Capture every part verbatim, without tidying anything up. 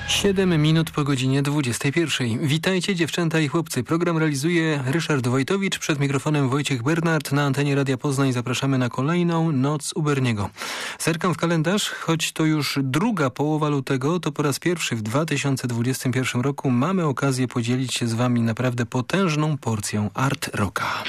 Siedem minut po godzinie dwudziestej pierwszej. Witajcie dziewczęta i chłopcy. Program realizuje Ryszard Wojtowicz. Przed mikrofonem Wojciech Bernard. Na antenie Radia Poznań zapraszamy na kolejną Noc u Berniego. Zerkam w kalendarz, choć to już druga połowa lutego, to po raz pierwszy w dwa tysiące dwudziestym pierwszym roku mamy okazję podzielić się z wami naprawdę potężną porcją art rocka.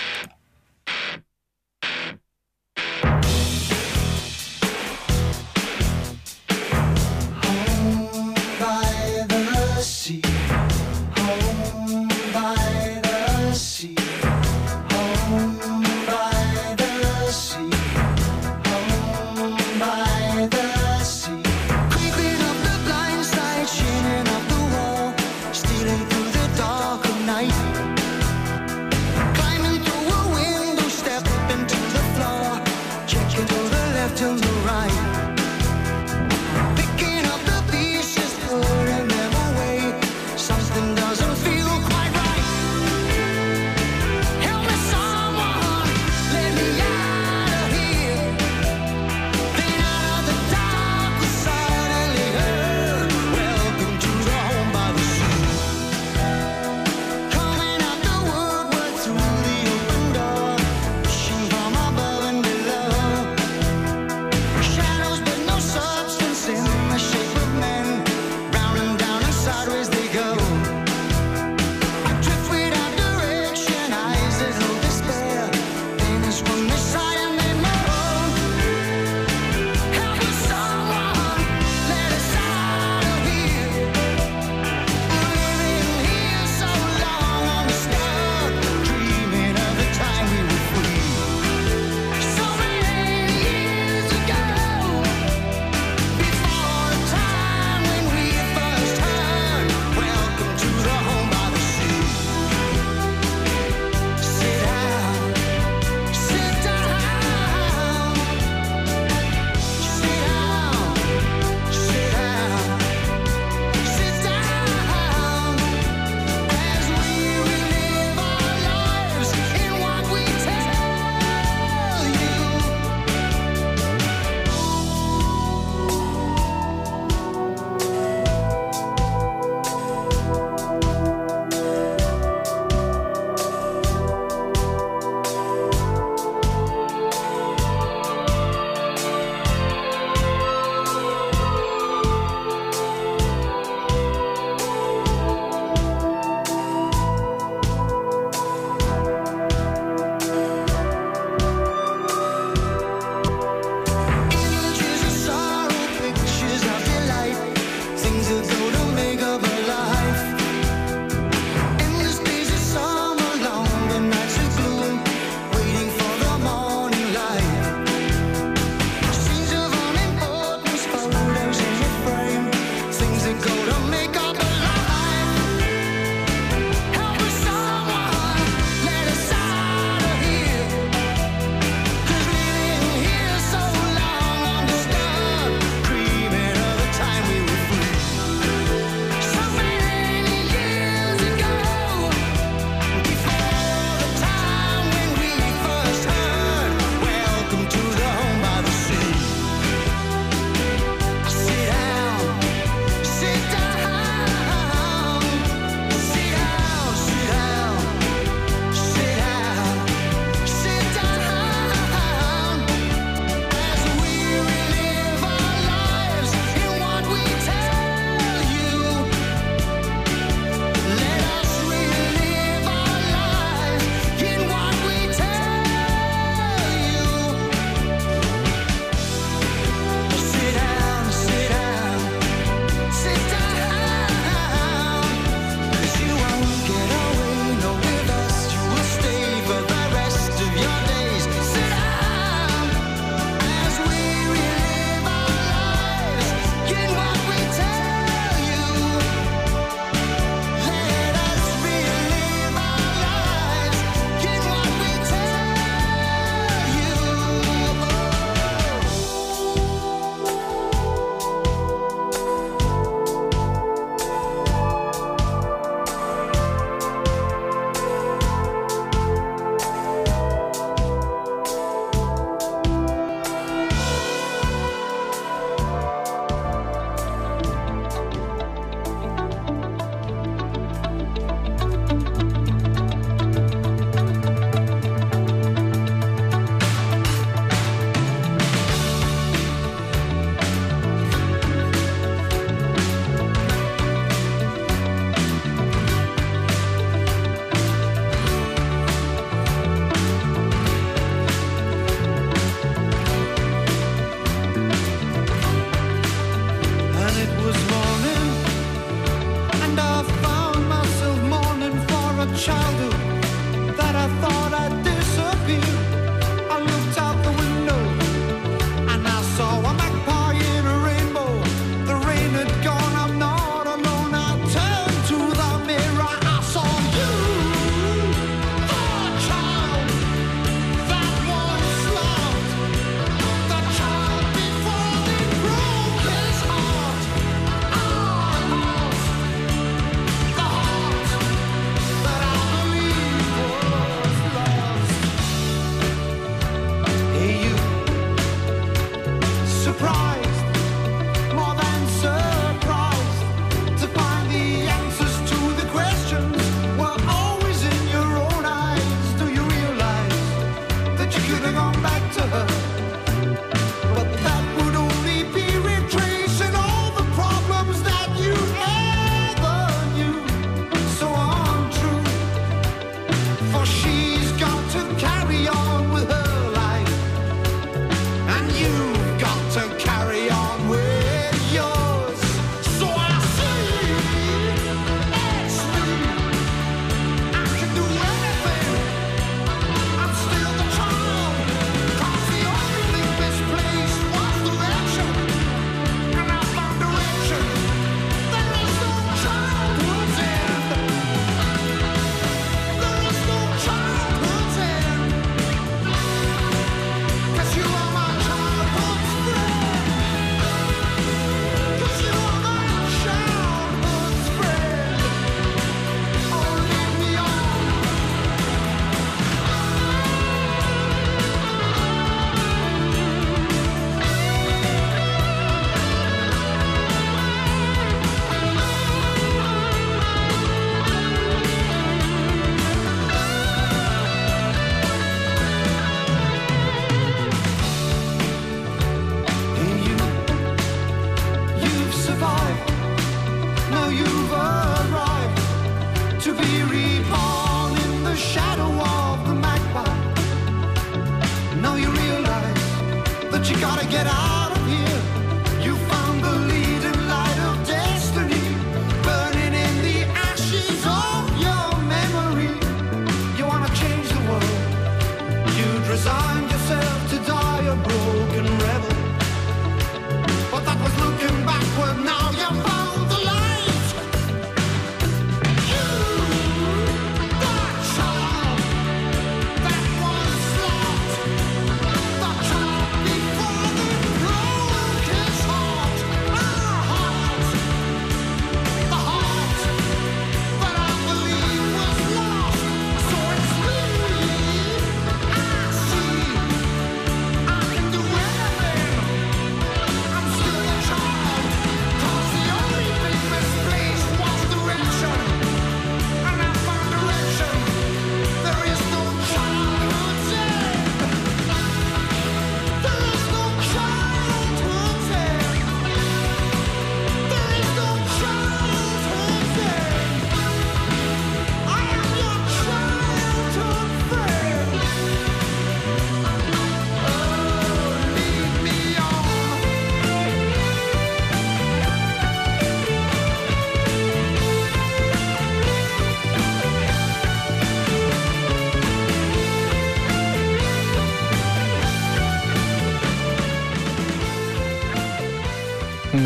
Step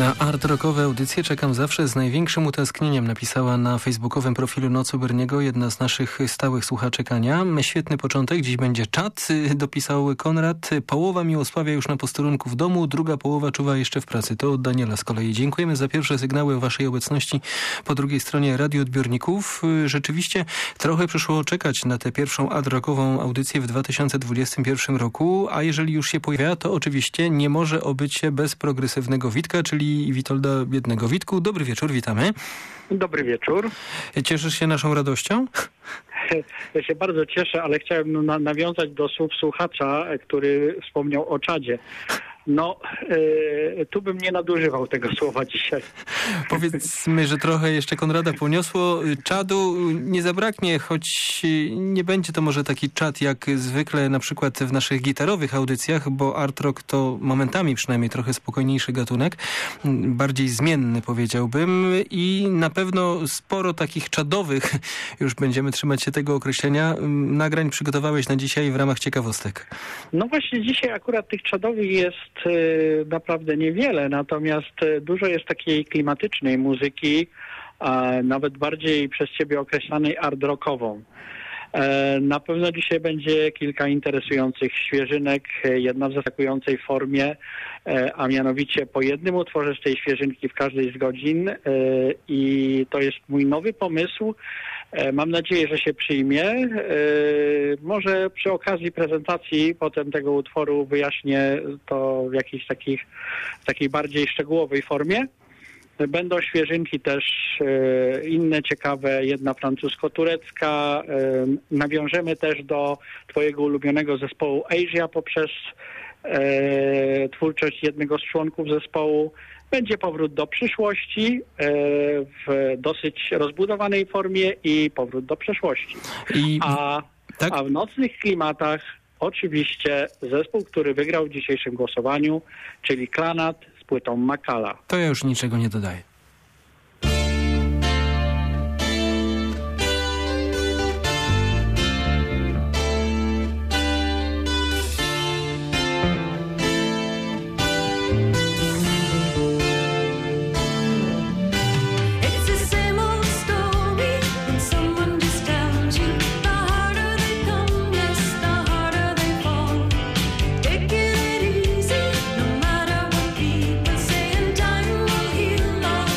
Na art-rockowe audycje czekam zawsze z największym utęsknieniem, napisała na facebookowym profilu Noc u Berniego jedna z naszych stałych słuchaczek Ania. Świetny początek, dziś będzie czat, dopisał Konrad. Połowa Miłosławia już na posterunku w domu, druga połowa czuwa jeszcze w pracy. To od Daniela z kolei. Dziękujemy za pierwsze sygnały o waszej obecności po drugiej stronie radioodbiorników. Rzeczywiście trochę przyszło czekać na tę pierwszą art-rockową audycję w dwa tysiące dwudziestym pierwszym roku, a jeżeli już się pojawia, to oczywiście nie może obyć się bez progresywnego Witka, czyli Witolda Biednego. Witku, dobry wieczór, witamy. Dobry wieczór. Cieszysz się naszą radością? Ja się bardzo cieszę, ale chciałem na- nawiązać do słów słuchacza, który wspomniał o czadzie. No, yy, tu bym nie nadużywał tego słowa dzisiaj. Powiedzmy, że trochę jeszcze Konrada poniosło. Czadu nie zabraknie, choć nie będzie to może taki czad jak zwykle na przykład w naszych gitarowych audycjach, bo art rock to momentami przynajmniej trochę spokojniejszy gatunek, bardziej zmienny powiedziałbym i na pewno sporo takich czadowych, już będziemy trzymać się tego określenia, nagrań przygotowałeś na dzisiaj w ramach ciekawostek. No właśnie dzisiaj akurat tych czadowych jest y, naprawdę niewiele, natomiast y, dużo jest takiej klimatycznej muzyki, a nawet bardziej przez ciebie określanej art rockową. E, na pewno dzisiaj będzie kilka interesujących świeżynek, jedna w zaskakującej formie, e, a mianowicie po jednym utworze z tej świeżynki w każdej z godzin e, i to jest mój nowy pomysł. E, mam nadzieję, że się przyjmie. E, może przy okazji prezentacji potem tego utworu wyjaśnię to w jakiejś takich, takiej bardziej szczegółowej formie. Będą świeżynki też e, inne ciekawe, jedna francusko-turecka. E, nawiążemy też do twojego ulubionego zespołu Asia poprzez e, twórczość jednego z członków zespołu. Będzie powrót do przyszłości e, w dosyć rozbudowanej formie i powrót do przeszłości. I... A, tak? a w nocnych klimatach oczywiście zespół, który wygrał w dzisiejszym głosowaniu, czyli Klanat z płytą Makala. To ja już niczego nie dodaję. Take it easy, no matter what people say, and time will heal all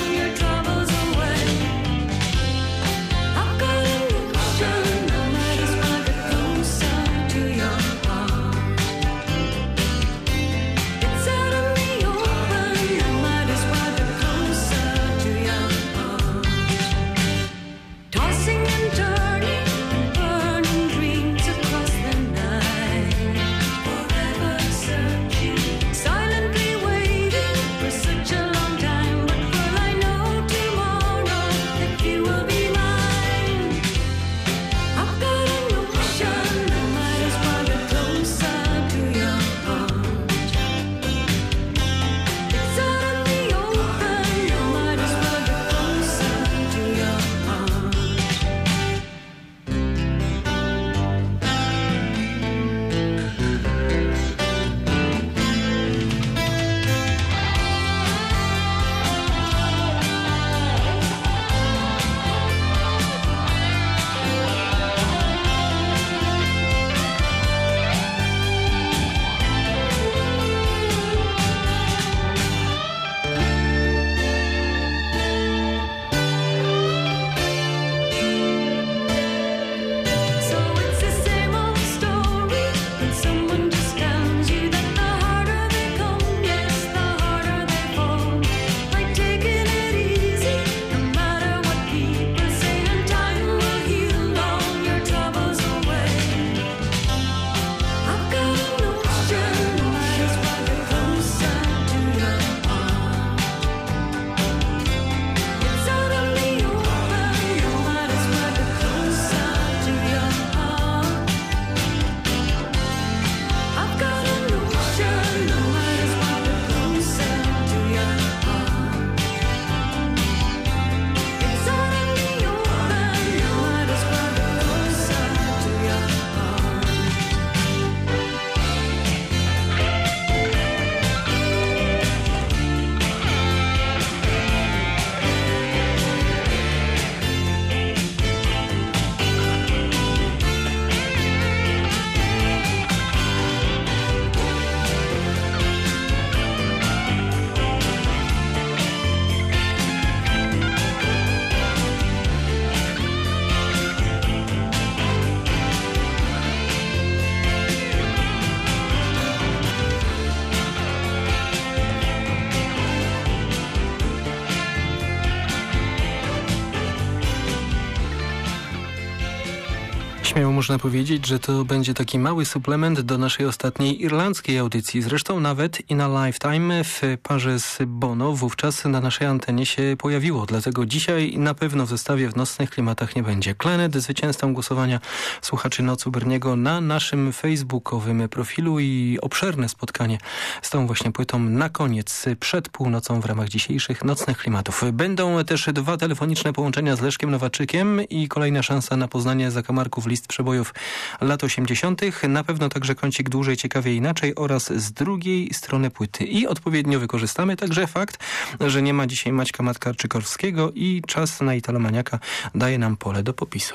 Śmiało można powiedzieć, że to będzie taki mały suplement do naszej ostatniej irlandzkiej audycji. Zresztą nawet In a Lifetime w parze z Bono wówczas na naszej antenie się pojawiło. Dlatego dzisiaj na pewno w zestawie w nocnych klimatach nie będzie. Klenet zwycięzcą głosowania słuchaczy Nocy Berniego na naszym facebookowym profilu i obszerne spotkanie z tą właśnie płytą na koniec przed północą w ramach dzisiejszych nocnych klimatów. Będą też dwa telefoniczne połączenia z Leszkiem Nowaczykiem i kolejna szansa na poznanie zakamarków list przebojów lat osiemdziesiątych. Na pewno także kącik Dłużej, Ciekawie, Inaczej oraz z drugiej strony płyty. I odpowiednio wykorzystamy także fakt, że nie ma dzisiaj Maćka Matkarczykorskiego i czas na Italomaniaka daje nam pole do popisu.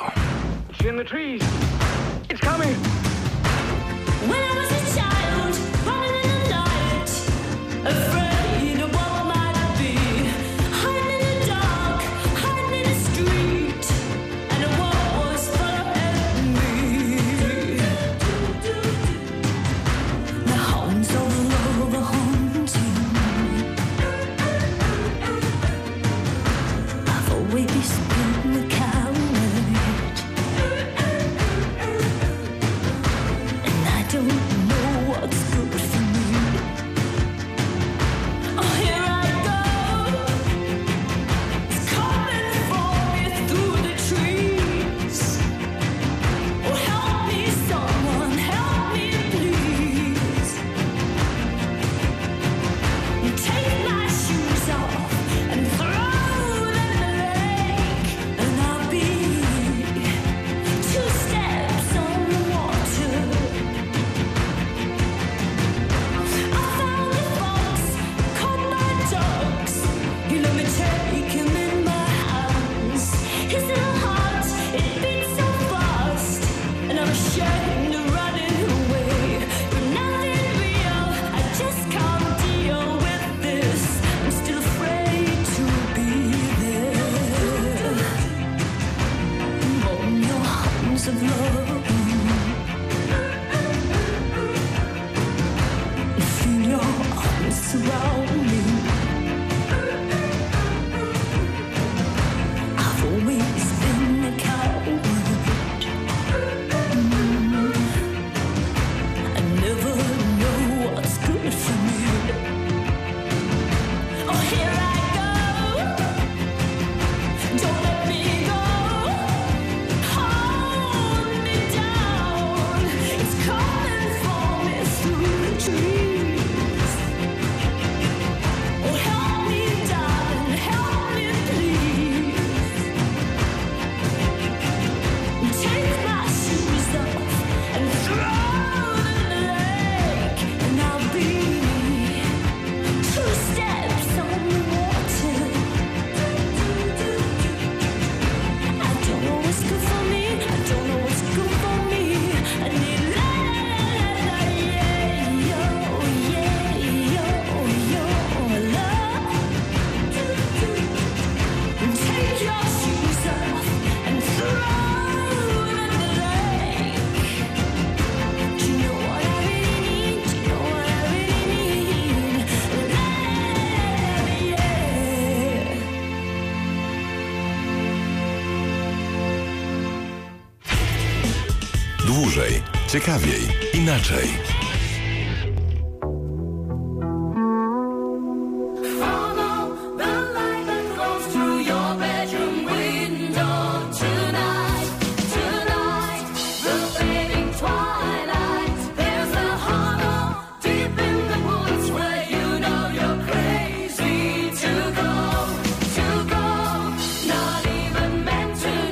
Dłużej, ciekawiej, inaczej.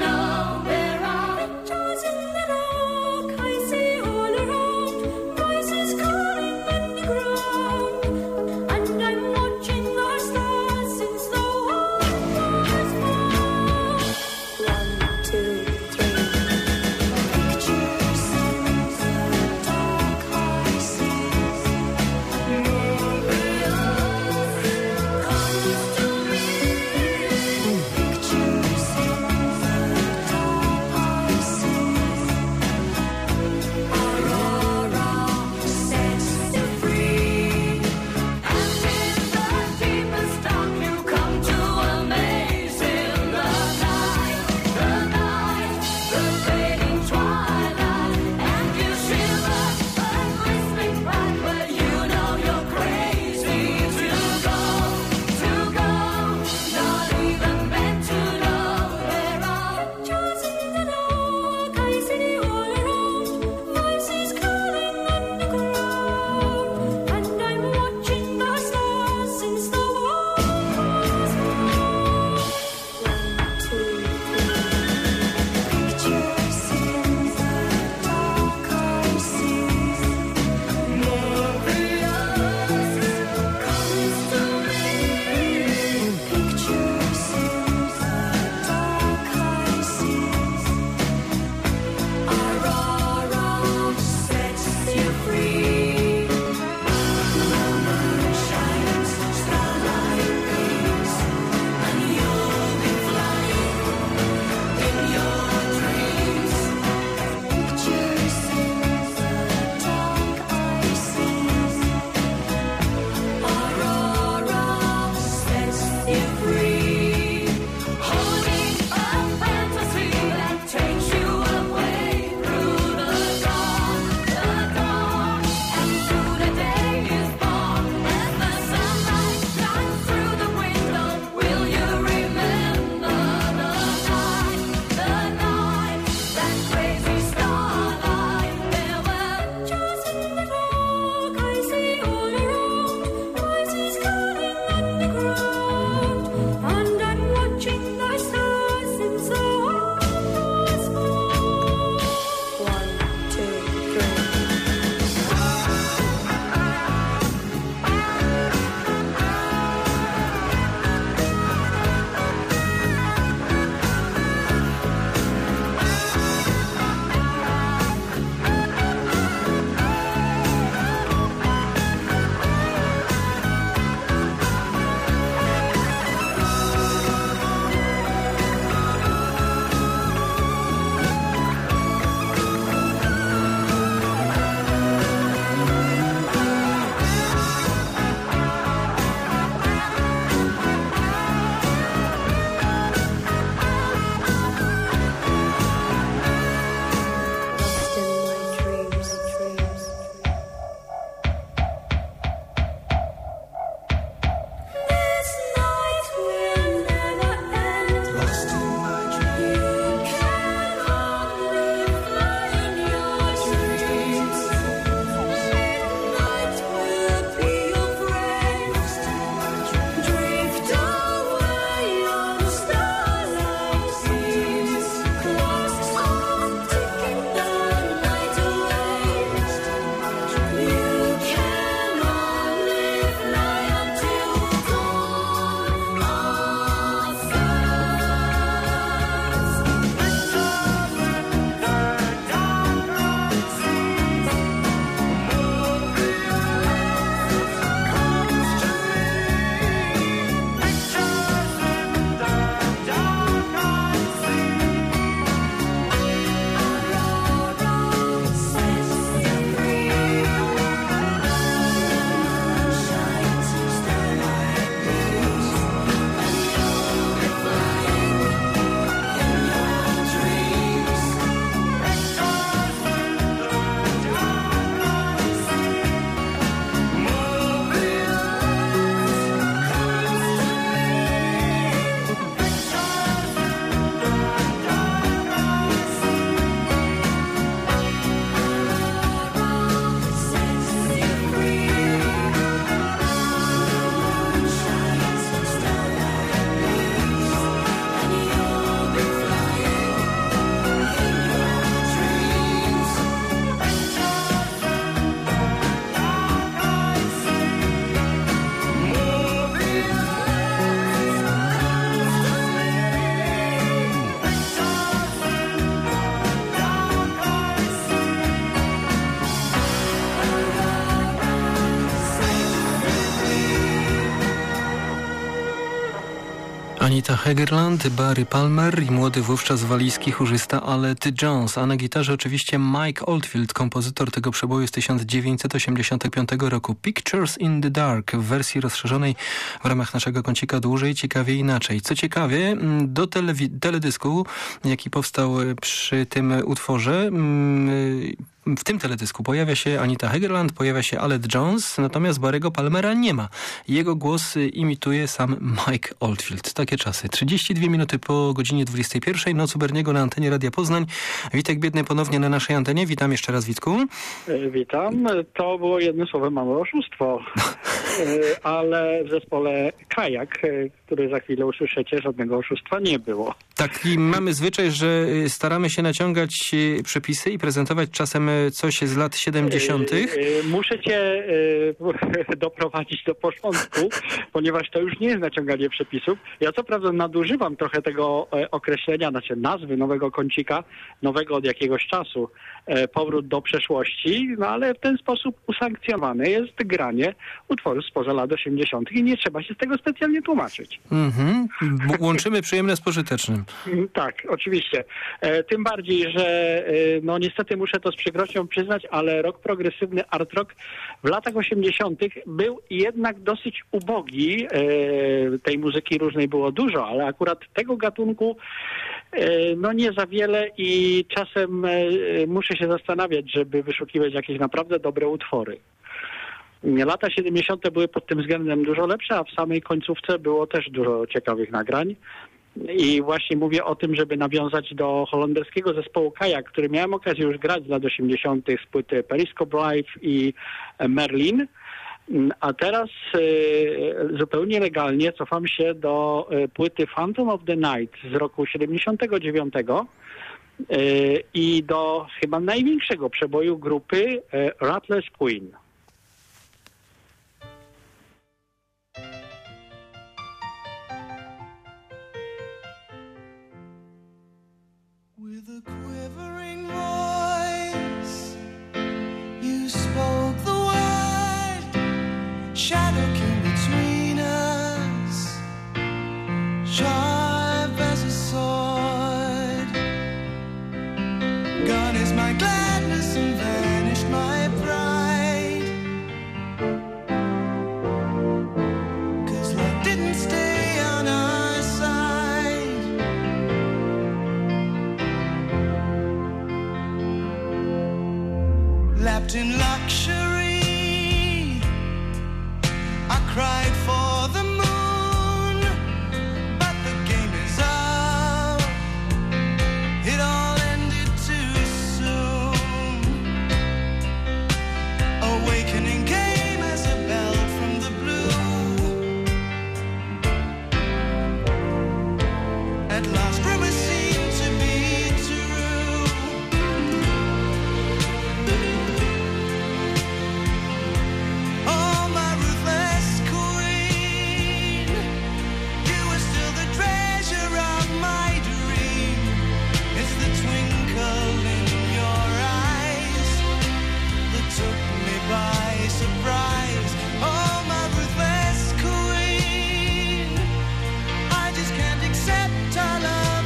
All around, boys Anita Hegerland, Barry Palmer i młody wówczas walijski chórzysta Aled Jones, a na gitarze oczywiście Mike Oldfield, kompozytor tego przeboju z tysiąc dziewięćset osiemdziesiątego piątego roku. Pictures in the Dark w wersji rozszerzonej w ramach naszego kącika Dłużej, Ciekawie, Inaczej. Co ciekawie, do telewi- teledysku, jaki powstał przy tym utworze, w tym teledysku pojawia się Anita Hegerland, pojawia się Aled Jones, natomiast Barry'ego Palmera nie ma. Jego głos imituje sam Mike Oldfield. Takie czasy. trzydzieści dwie minuty po godzinie dwudziestej pierwszej. Noc u Berniego na antenie Radia Poznań. Witek Biedny ponownie na naszej antenie. Witam jeszcze raz, Witku. Witam. To było jednym słowem małe oszustwo. Ale w zespole Kajak, który za chwilę usłyszycie, żadnego oszustwa nie było. Taki mamy zwyczaj, że staramy się naciągać przepisy i prezentować czasem coś z lat siedemdziesiątych. Muszę cię doprowadzić do porządku, ponieważ to już nie jest naciąganie przepisów. Ja co prawda nadużywam trochę tego określenia, znaczy nazwy nowego kącika, nowego od jakiegoś czasu, powrót do przeszłości, no ale w ten sposób usankcjonowane jest granie utworów spoza lat osiemdziesiątych i nie trzeba się z tego specjalnie tłumaczyć. Mhm. Łączymy przyjemne z pożytecznym. Tak, oczywiście. E, tym bardziej, że e, no niestety muszę to z przykrością przyznać, ale rock progresywny, art rock w latach osiemdziesiątych był jednak dosyć ubogi. E, tej muzyki różnej było dużo, ale akurat tego gatunku e, no nie za wiele i czasem e, muszę się zastanawiać, żeby wyszukiwać jakieś naprawdę dobre utwory. Lata siedemdziesiąte były pod tym względem dużo lepsze, a w samej końcówce było też dużo ciekawych nagrań. I właśnie mówię o tym, żeby nawiązać do holenderskiego zespołu Kajak, który miałem okazję już grać z lat osiemdziesiątych z płyty Periscope Live i Merlin. A teraz y, zupełnie legalnie cofam się do y, płyty Phantom of the Night z roku siedemdziesiątego dziewiątego y, i do chyba największego przeboju grupy y, Rattles Queen. With a quivering voice, you spoke the word, shadow came between us, sharp as a sword. Gone is my gladness and vanished my pride, 'cause love didn't stay on our side. Lapped in luxury, I cried for the moon, but the game is up, it all ended too soon. Awakening came as a bell from the blue. At last rumors seemed to be true. Oh, my ruthless queen, you were still the treasure of my dream. It's the twinkle in your eyes that took me by surprise. Oh, my ruthless queen, I just can't accept our love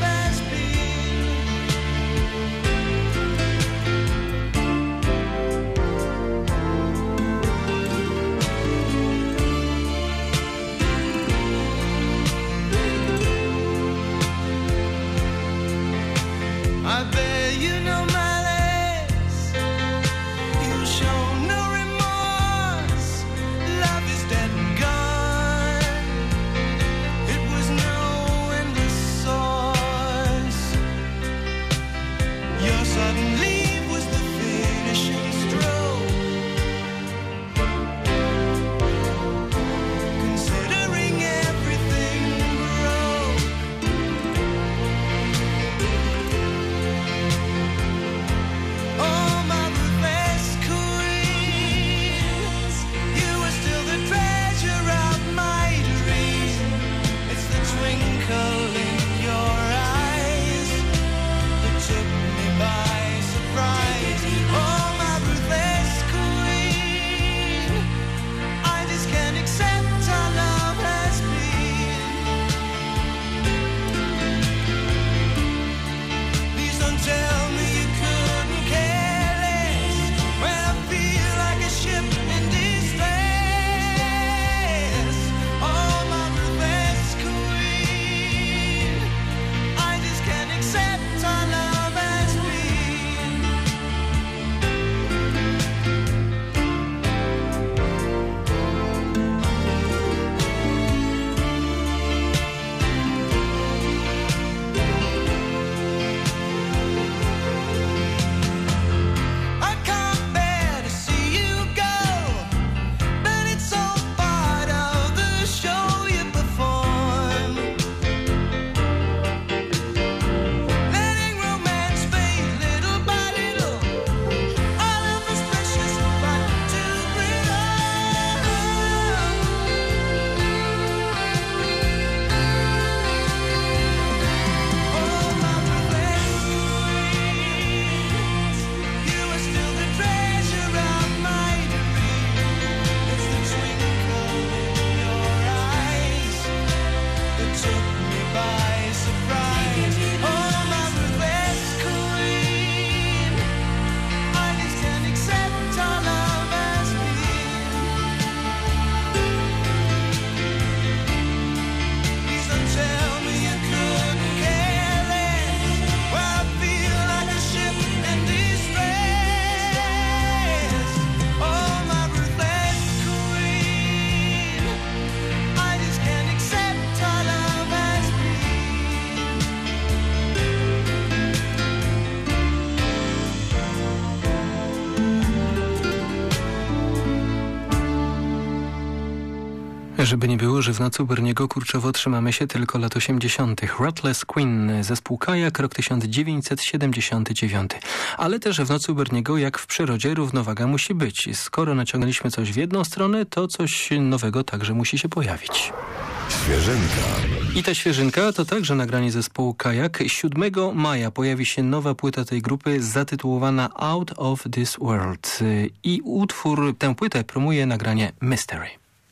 Żeby nie było, że w nocy u Berniego kurczowo trzymamy się tylko lat osiemdziesiątych. Rattles Queen, zespół Kajak, rok tysiąc dziewięćset siedemdziesiąty dziewiąty. Ale też w nocy u Berniego, jak w przyrodzie, równowaga musi być. Skoro naciągnęliśmy coś w jedną stronę, to coś nowego także musi się pojawić. Świeżynka. I ta świeżynka to także nagranie zespołu Kajak. siódmego maja pojawi się nowa płyta tej grupy zatytułowana Out of This World. I utwór, tę płytę promuje nagranie Mystery.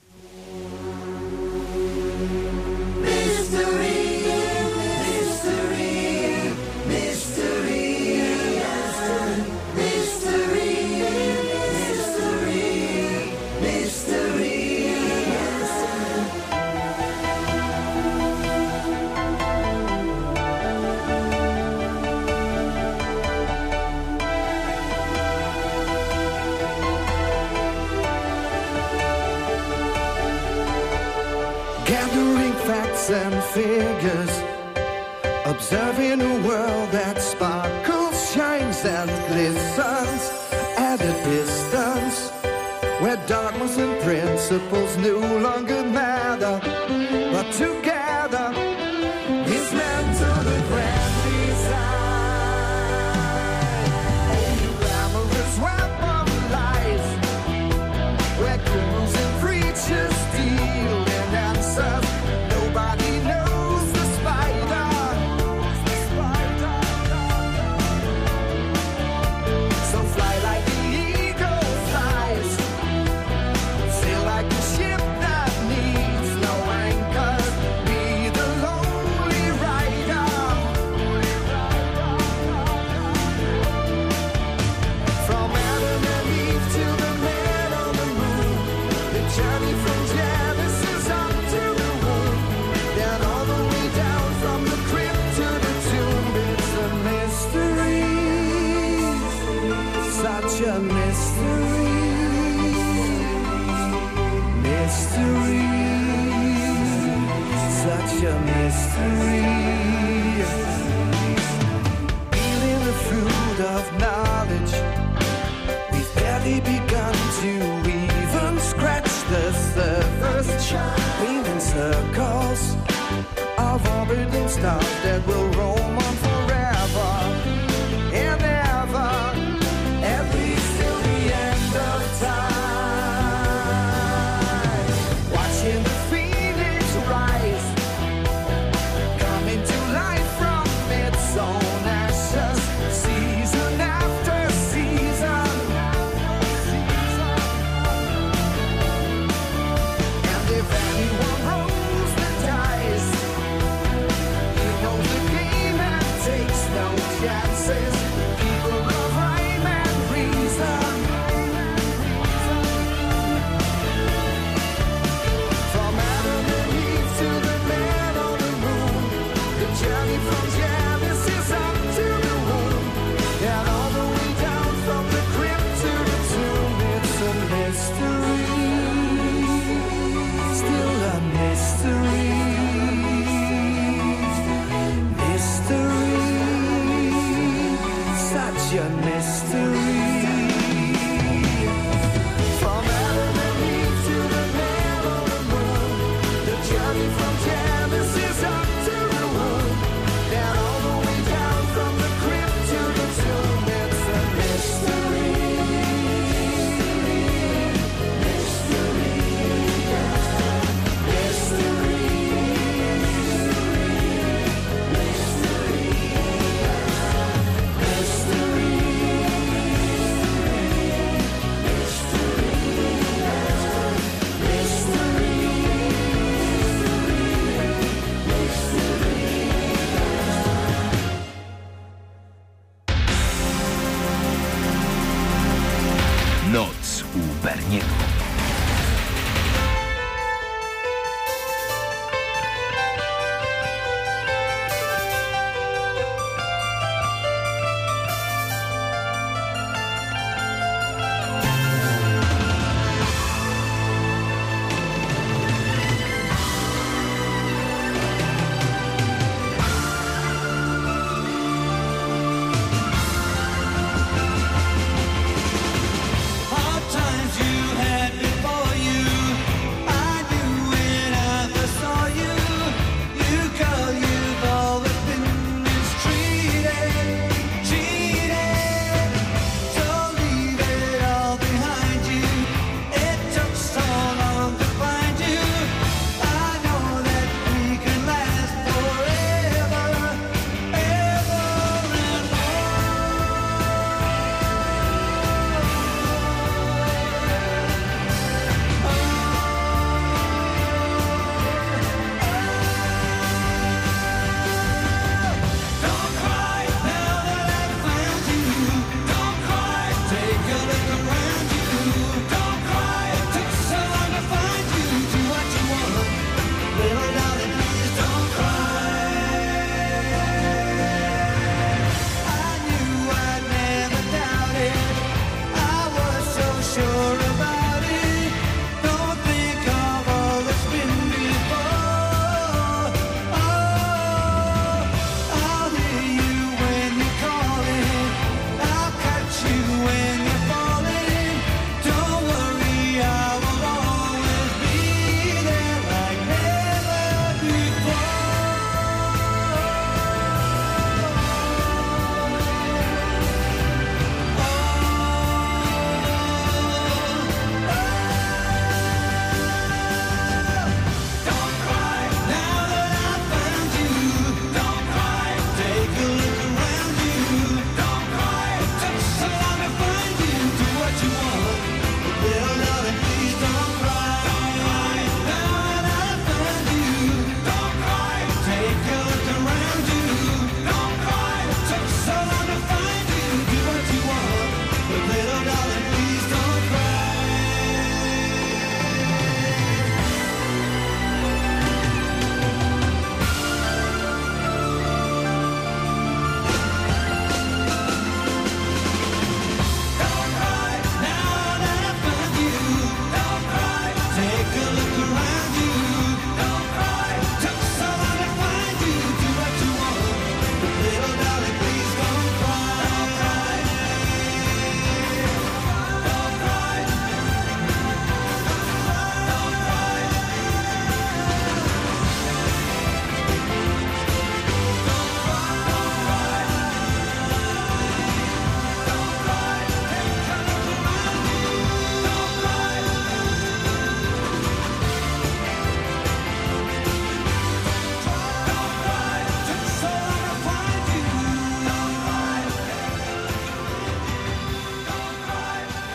Gathering facts and figures, observing a world that sparkles, shines and glistens at a distance, where dogmas and principles no longer matter, but together is meant to the grand design. A glamorous web of lies, where ghouls and creatures deal. Nobody knows the spider. The spider. So fly like the eagle flies, sail like a ship that needs no anchor. Be the lonely rider. From Adam and Eve to the man on the moon, the journey from Genesis up to the womb, then all the way down from the crypt to the tomb. It's a mystery, such a mystery, mystery, such a mystery. Feeling the fruit of knowledge, we've barely begun to even scratch the surface, painting circles of orbiting stars that will roam on forever and ever, at least till the end of time. Watching the phoenix rise, coming to life from its own ashes, season after season. And if anyone rolls the dice, he knows the game and takes no chances. People of rhyme and reason, from Adam and Eve to the man on the moon, the journey from Genesis up to the womb, and all the way down from the crypt to the tomb. It's a mystery, still a mystery, mystery, such a mystery. From Adam and Eve to the man on the moon, the journey from Genesis up to the womb, and all the way down from the crypt to the tomb. It's a mystery, mystery, mystery, mystery, mystery.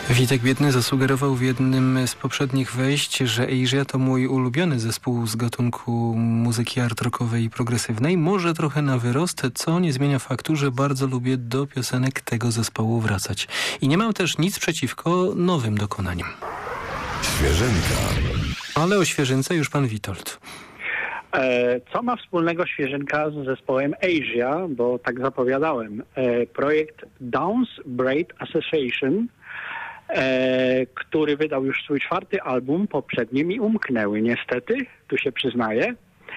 Witek Biedny zasugerował w jednym z poprzednich wejść, że Asia to mój ulubiony zespół z gatunku muzyki art rockowej i progresywnej. Może trochę na wyrost, co nie zmienia faktu, że bardzo lubię do piosenek tego zespołu wracać. I nie mam też nic przeciwko nowym dokonaniom. Świeżynka. Ale o świeżynce już pan Witold. Co ma wspólnego świeżynka z zespołem Asia, bo tak zapowiadałem. Projekt Downs Braid Association, który wydał już swój czwarty album, poprzednie mi umknęły niestety, tu się przyznaję.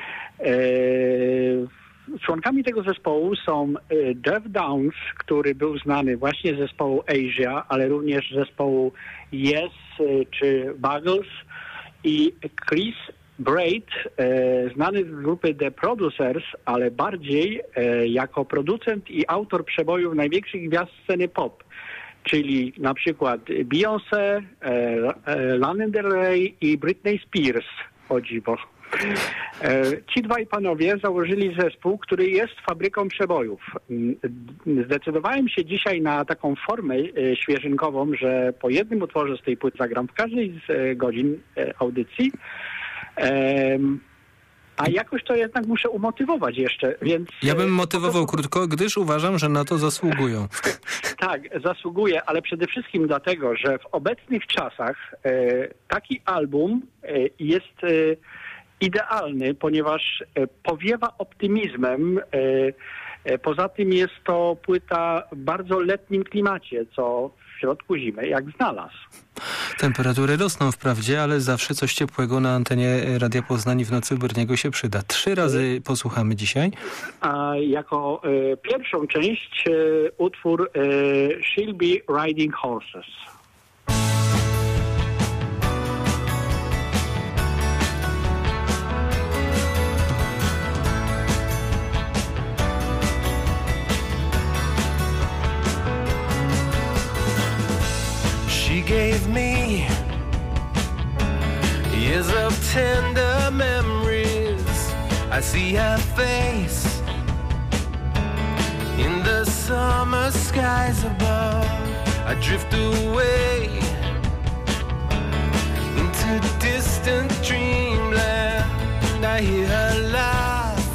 Członkami tego zespołu są Jeff Downs, który był znany właśnie z zespołu Asia, ale również z zespołu Yes czy Buggles, i Chris Braid, znany z grupy The Producers, ale bardziej jako producent i autor przebojów największych gwiazd sceny pop, czyli na przykład Beyoncé, Lana Del Rey i Britney Spears, o dziwo. Ci dwaj panowie założyli zespół, który jest fabryką przebojów. Zdecydowałem się dzisiaj na taką formę świeżynkową, że po jednym utworze z tej płyty zagram w każdej z godzin audycji. A jakoś to jednak muszę umotywować jeszcze, więc... Ja bym motywował krótko, gdyż uważam, że na to zasługują. Tak, zasługuje, ale przede wszystkim dlatego, że w obecnych czasach e, taki album e, jest e, idealny, ponieważ e, powiewa optymizmem. E, e, poza tym jest to płyta w bardzo letnim klimacie, co w środku zimy jak znalazł. Temperatury rosną wprawdzie, ale zawsze coś ciepłego na antenie Radia Poznań w nocy Berniego się przyda. Trzy razy posłuchamy dzisiaj. A jako e, pierwszą część e, utwór e, She'll Be Riding Horses. She gave me years of tender memories. I see her face in the summer skies above. I drift away into distant dreamland. I hear her laugh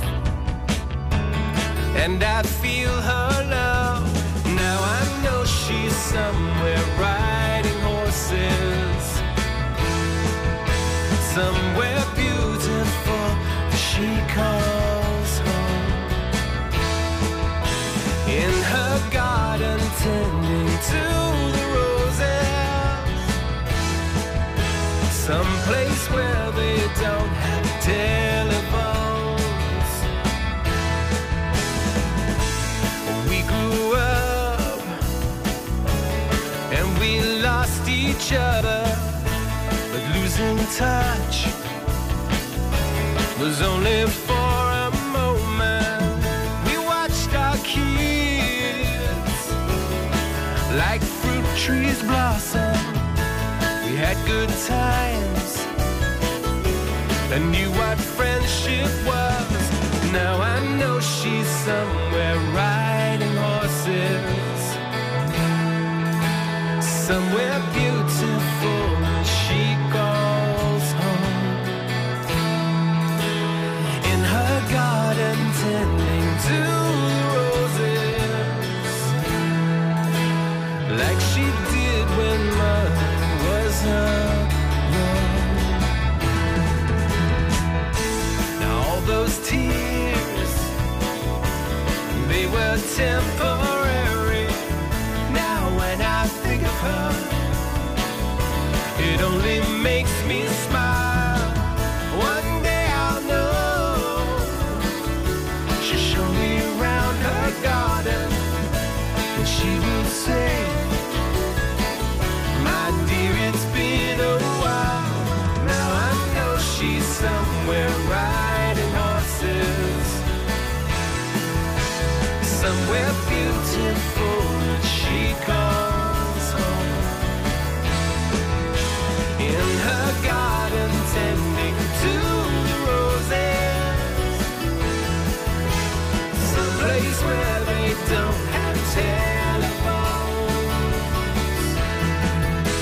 and I feel her love. Now I know she's somewhere riding horses, somewhere beautiful she calls home. In her garden tending to the roses, someplace where they don't have telephones. We grew up and we lost each other, but losing touch was only for a moment. We watched our kids like fruit trees blossom. We had good times and knew what friendship was. Now I know she's somewhere riding horses, somewhere beautiful she calls home. In her garden tending to roses, like she did when mother was alone. Now all those tears, they were temporary. Now when I think of her, it only makes me smile. One day I'll know she'll show me around her garden, and she will say, my dear, it's been a while. Now I know she's somewhere riding horses, somewhere beautiful she calls home. In her garden tending to the roses, someplace where they don't have telephones.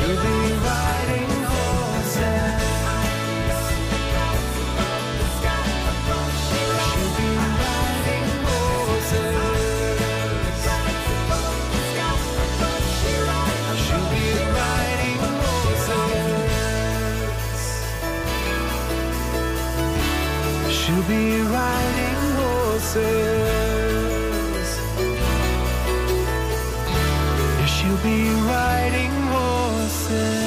She'll be riding horses. She'll be riding horses. She'll be riding horses. She'll be riding horses. Yeah, she'll be riding horses.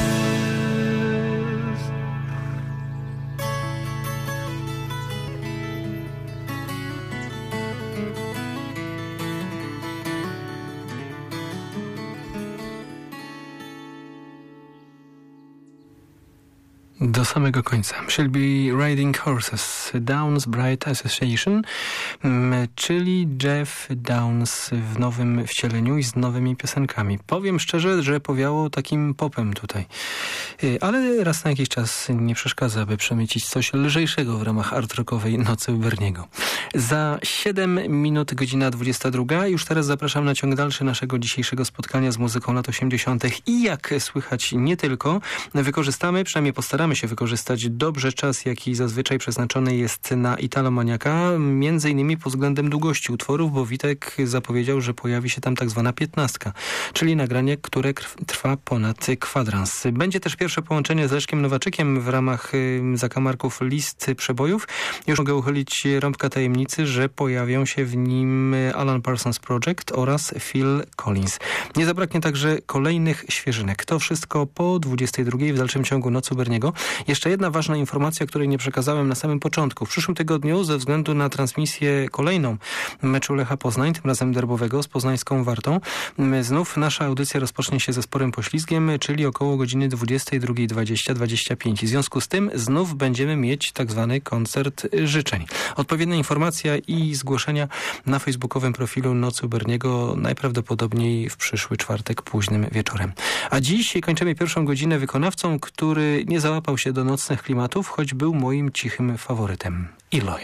Do samego końca. She'll be riding horses. Downs Bright Association, czyli Jeff Downs w nowym wcieleniu i z nowymi piosenkami. Powiem szczerze, że powiało takim popem tutaj. Ale raz na jakiś czas nie przeszkadza, aby przemycić coś lżejszego w ramach art rockowej Nocy u Berniego. Za siedem minut godzina dwudziesta druga. Już teraz zapraszam na ciąg dalszy naszego dzisiejszego spotkania z muzyką lat osiemdziesiątych i jak słychać nie tylko, wykorzystamy, przynajmniej postaramy się wykorzystać dobrze czas, jaki zazwyczaj przeznaczony jest na Italomaniaka, między innymi pod względem długości utworów, bo Witek zapowiedział, że pojawi się tam tak zwana piętnastka, czyli nagranie, które trwa ponad kwadrans. Będzie też pierwsze połączenie z Leszkiem Nowaczykiem w ramach y, zakamarków list przebojów. Już mogę uchylić rąbka tajemnicy, że pojawią się w nim Alan Parsons Project oraz Phil Collins. Nie zabraknie także kolejnych świeżynek. To wszystko po dwudziestej drugiej w dalszym ciągu Nocy u Berniego. Jeszcze jedna ważna informacja, której nie przekazałem na samym początku. W przyszłym tygodniu ze względu na transmisję kolejną meczu Lecha Poznań, tym razem derbowego z poznańską Wartą, znów nasza audycja rozpocznie się ze sporym poślizgiem, czyli około godziny dwudziestej drugiej dwadzieścia do dwudziestej piątej. W związku z tym znów będziemy mieć tak zwany koncert życzeń. Odpowiednia informacja i zgłoszenia na facebookowym profilu Nocy u Berniego najprawdopodobniej w przyszły czwartek późnym wieczorem. A dziś kończymy pierwszą godzinę wykonawcą, który nie załapał się do nocnych klimatów, choć był moim cichym faworytem. Eloy.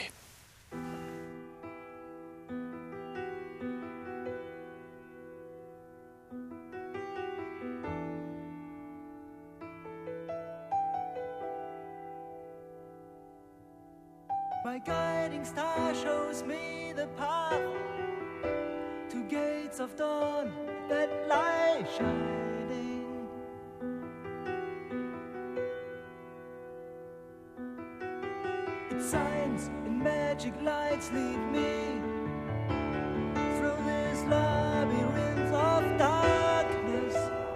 My guiding star shows me the path to gates of dawn that lie shining. Its signs and magic lights lead me through this labyrinth of darkness.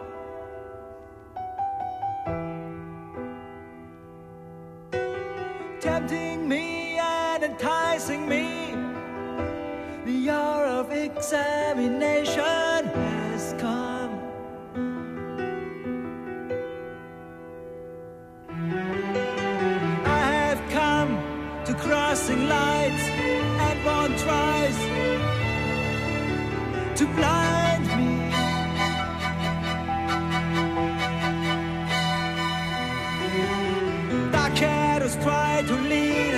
Tempting me and enticing me, the hour of examination has come. I have come to crossing lights, and one tries to blind me. Dark shadows try to lead